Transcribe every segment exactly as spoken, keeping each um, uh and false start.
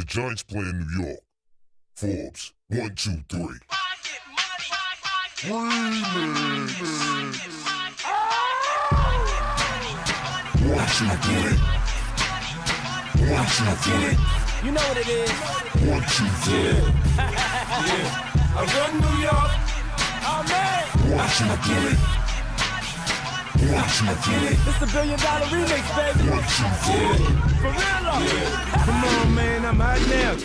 The Giants play in New York. Forbes, one, two, three. Remix. One, two, three. One, two, three. You know what it is. One, two, three. Yeah. I run New York. Oh man. One, two, three. One, two, three. It's the billion dollar remix, baby. One, two, three. For real though. Yeah. Come on, man, I'm hot now.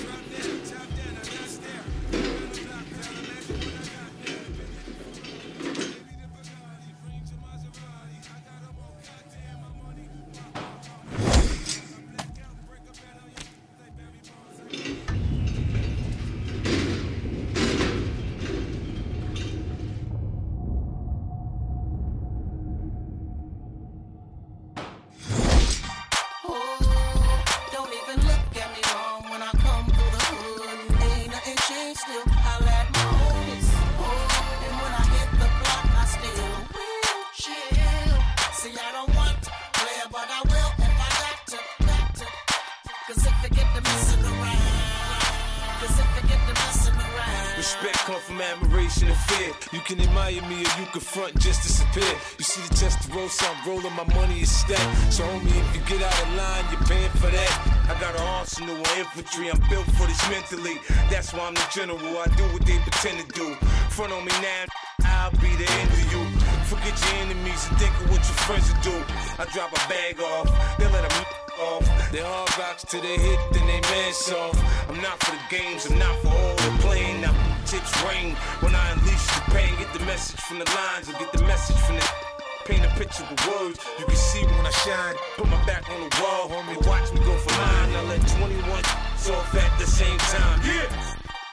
Respect come from admiration and fear. You can admire me or you can front and just disappear. You see the chest to roll, so I'm rolling, my money is stacked. So homie, if you get out of line, you're paying for that. I got an arsenal of infantry, I'm built for this mentally. That's why I'm the general, I do what they pretend to do. Front on me now, I'll be the end of you. Forget your enemies and think of what your friends will do. I drop a bag off, they let them off. They hard rocks till they hit, then they man soft. I'm not for the games, I'm not for all the playing. Now tips rain when I unleash the pain. Get the message from the lines, or get the message from the paint a picture with words. You can see when I shine. Put my back on the wall, homie. Watch me go for mine. I let twenty-one off at the same time. Yeah.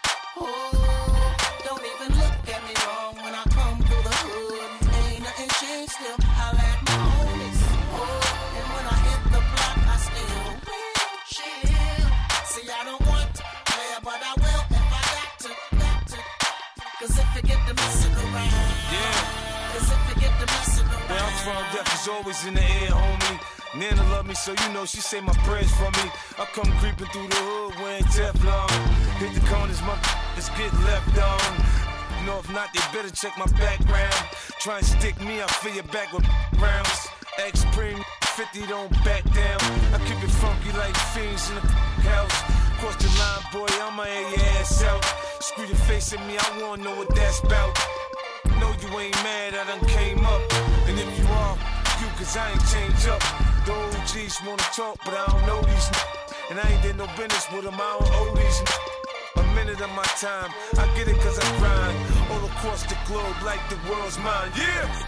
Oh, don't even look at me wrong when I come through the hood. Ain't nothing changed still. Holla at my homies. Oh, and when I hit the block, I still will chill. See, I don't want to play, but I will if I got to, got to. Cause if you get to messing around, Yeah. Cause if you get to messing around. Where I'm from, death is always in the air, homie. Nana love me, so you know she say my prayers for me. I come creeping through the hood wearing Teflon. Hit the corners, my just get left on. You know, if not, they better check my background. Try and stick me, I fill your back with rounds. X-Preme fifty, don't back down. I keep it funky like fiends in the house. Cross the line, boy, I'ma air your ass out. Screw your face at me, I wanna know what that's about. No, you ain't mad, I done came up. And if you are, you, cause I ain't changed up. The O Gs wanna talk, but I don't know these n- and I ain't did no business with them, I don't owe these n- a minute of my time, I get it cause I grind all across the globe like the world's mine, yeah!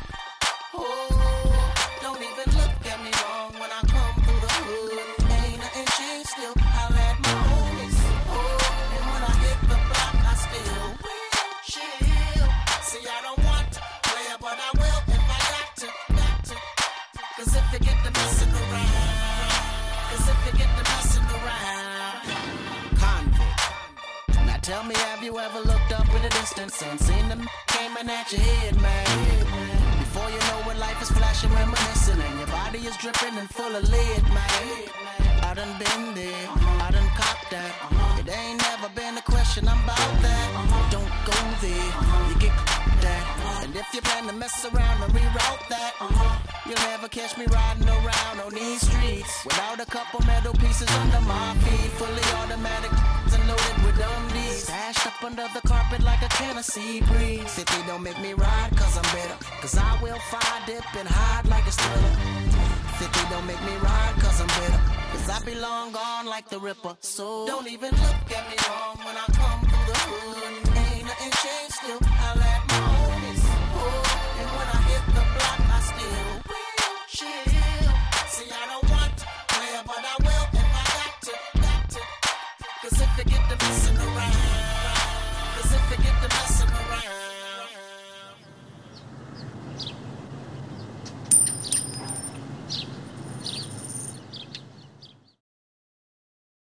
Oh, don't even look at me wrong when I come through the hood. Ain't nothing changed still. Holla at my homies. Oh, and when I hit the block, I still will chill. See, I don't want to play, but I will if I got to, got to. Cause if you get to messing around, cause if you get to messing around. Convict. Now tell me, have you ever looked up in the distance and seen them coming at your head, man? Before you know it, life is flashing, reminiscing, and your body is dripping and full of lead, man. I done been there, I done copped that. It ain't never been a question, I'm about that. Don't go there, you get that. And if you plan to mess around and reroute that, you'll never catch me riding around on these streets without a couple metal pieces under my feet. Fully automatic and loaded with dummies, stashed up under the carpet like a Tennessee breeze. fifty don't make me ride cause I'm better, cause I will fire dip and hide like a thriller. fifty don't make me ride cause I'm better, cause I be long gone like the Ripper. So don't even look at me wrong when I come through the hood. Ain't nothing changed still.